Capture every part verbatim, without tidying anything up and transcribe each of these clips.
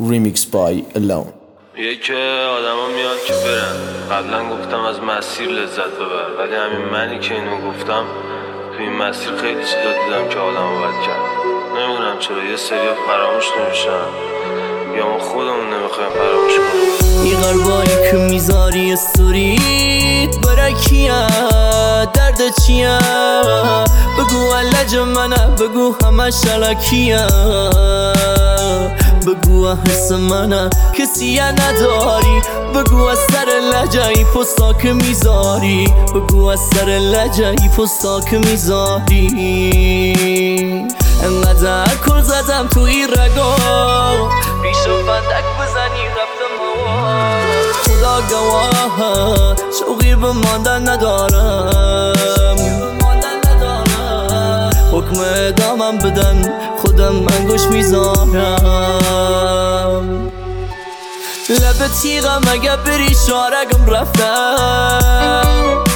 Remix by Alone. یه که آدما میاد که برن. قبلا گفتم از مسیر لذت ببر، ولی همین منی که اینو گفتم تو این مسیر خیلی چیزا دیدم که آدمو بد کرد. نمیدونم چرا یه سریا فراموش نمیشن یا ما خودمون نمیخوایم فراموش کنیم. این قلبایی که میذاری استوریت برای کیه؟ درد چیه؟ بگو علج منه، بگو همه شلکیه، بگو حس منه کسی نداری، بگو از سر لجهی پستا که میذاری، بگو از سر لجهی پستا که میذاری. انقدر کل زدم تو این رگا، پیشو فندک بزنی رفتم هوا. خدا گواه شوقی به ماندن ندارم، حکم ادامم بدن خودم من گوش میذارم. لب تیغم اگه بری شارگم رفتم،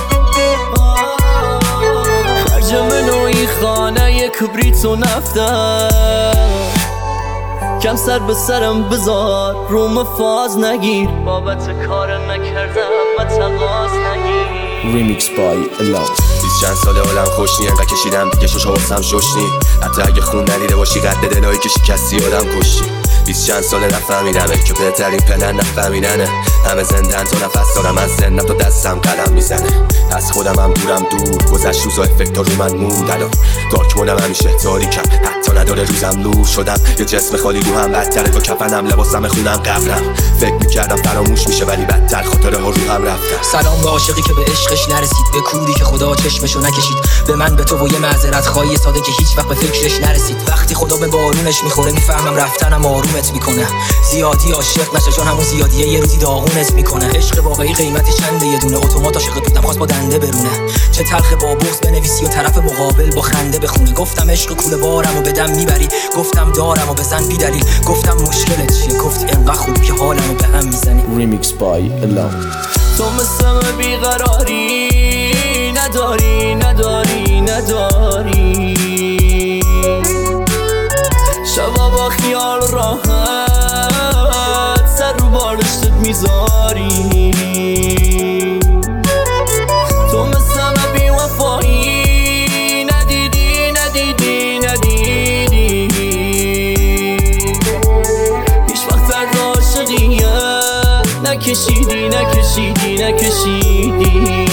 خرج منوی خانه ی کبریت و نفتم. کم سر به سرم بذار روم فاز نگیر، بابت کار نکردم متقاس نگیر. Remix by Alone. بیست چند ساله حالم خوش نی، انقدر کشیدم دیگه شوشا واسم ششنی. حتی اگه خون ندیده باشی قد دلایی که شکستی آدم کشی. بیست چند ساله نفهمیدمه که بهترین پلن نفهمیدنه. همه زندن تو نفس دارم از زندم تو دستم قلم میزنه. از خودم هم دورم دور گذشت روزا افکتا رو من موند. الان دارک مودم همیشه تاریکم، حتی نداره روزم نور شدم. یه جسم خالی رو هم بدتره تا کفنم، لباسم خونم قبرم. فکر میکردم فراموش میشه ولی بدتر خاطره ها رو هم رفتم. سلام به عاشقی که به عشقش نرسید، به کوری که خدا چشمشو نکشید، به من به تو و یه معذرت خواهی ساده که هیچ وقت به فکرش نرسید. وقتی خدا به بارونش میخوره میفهمم رفتنم آرومت میکنه. زیادی عاشق نشه چون همون زیادیه یه روزی داغونت میکنه. عشق واقعی قیمتی چنده؟ یه دونه اتومات عاشق بودم خواست با دنده برونه. چه تلخ با بغض بنویسی و طرف مقابل با خنده بخونه. گفتم عشق کوله بارم و بدم میبری، گفتم دارم و بزن بی دلیل، گفتم مشکلت چیه؟ گفتی انقدر خوب که حالمو به هم میزنی. Remix by Alone. تو مثل بیقراری نداری نداری نداری، شبا با خیال راحت سر رو بالشتت میذاری. تو مثل بی وفایی ندیدی ندیدی ندیدی، هیچ وقت درد عاشقیه نکشیدی نکشیدی نکشیدی.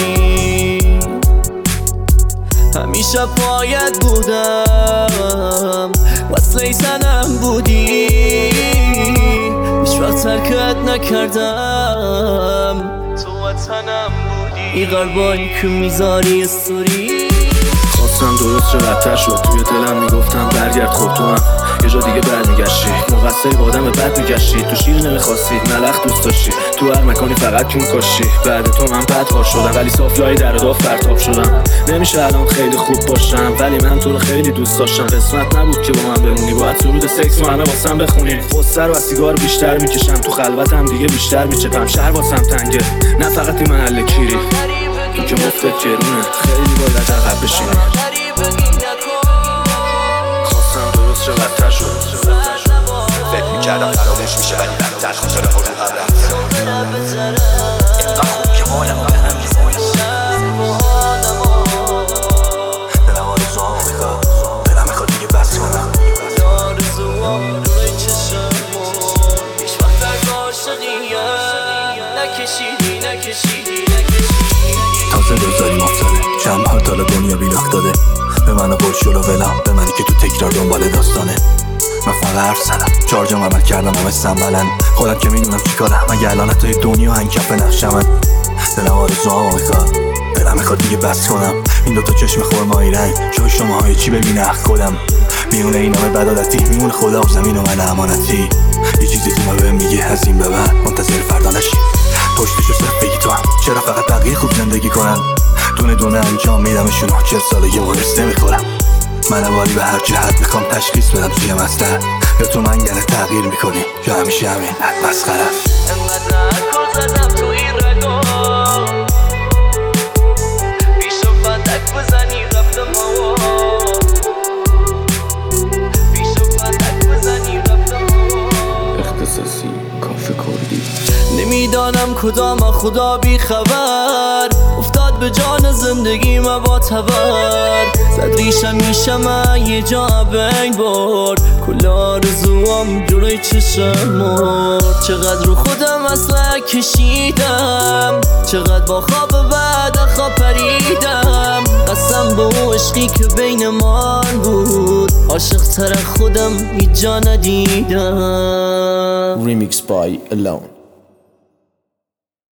همیشه پایت بودم وصله زنم بودی، هیچ وقت ترکت نکردم تو وطنم بودی. این قلبایی که میذاری استوری، خواستم درست چه بدتر شد، توی دلم میگفتم برگرد خود تو هم یه جا دیگه برمیگشتی. مقصری با آدم بد میگشتی، تو شیر نمیخواستی ملخ دوست داشتی، تو هر مکانی فقط کون کاشتی. بعد تو من بد ها شدم ولی صافلای در داف پرتاب شدم. نمیشه الان خیلی خوب باشم ولی من تو رو خیلی دوست داشتم. قسمت نبود که با من بمونی، باید سرود سکس و همه واسم بخونی. قصه رو از سیگار بیشتر میکشم، تو خلوتم دیگه بیشتر میچپم. شهر واسم تنگه نه فقط این محل کیری، تو که مفتت گرونه خیلی باید عقب بشینی. خواستم درست چه بدتر شد، فکر میکردم فراموش میشه ولی بدتر خاطره ها رو هم رفتم. انقدر خوب که حالمو به هم میزنی. دلم آرزوامو میخواد، دلم میخواد دیگه بس کنم. هیچ وقت درد عاشقیه نکشیدی نکشیدی نکشیدی. تازه دوزاریم افتاده، چند بار تالا دنیا بیلاخ داده به من و برد شلو ولم، به منی که تو تکرار دنبال داستانه. من فقط حرف زدم چهار جام عمل کردم همه سنبلن، خودم که میدونم چی کارم مگه الان توی دنیا هنگکف نقش من. دلم آرزوامو میخواد، دلم میخواد دیگه بس کنم. این دوتا چشم خرمایی رنگ جای شما های چی ببینه خودم. میونه این همه بدالتی میمونه خدا و زمین و من امانتی. یه چیزی تو من بهم میگه از این به بعد منتظر فردا نشی. پشتشو صرف بگی تو هم چرا فقط بقیه خوب زندگی کنن، دونه دونه انجام میدمشون. چهل ساله یه مرس نمیخورم من، والی به هر جهت میخوام تشخیص بدم چیه مستر. یا تو منگنه تغییر میکنی یا همیشه همین حد مسخره. انقدر کل زدم تو این رگا، پیشو فندک بزنی رفتم هوا. پیشو فندک بزنی رفتم هوا. اساسی کافه کردی. نمیدانم کدام خدا بی خبر افتاد به جان زندگی ما با تبر زد ریشم میشم یه جا بین برد کل آرزوام جلوی چشم مرد چقدر رو خودم اصلا کشیدم چقدر با خواب بعد خواب پریدم قسم به اون عشقی که بین ما بود عاشق تر خودم هیچ جا ندیدم. Remix by Alone.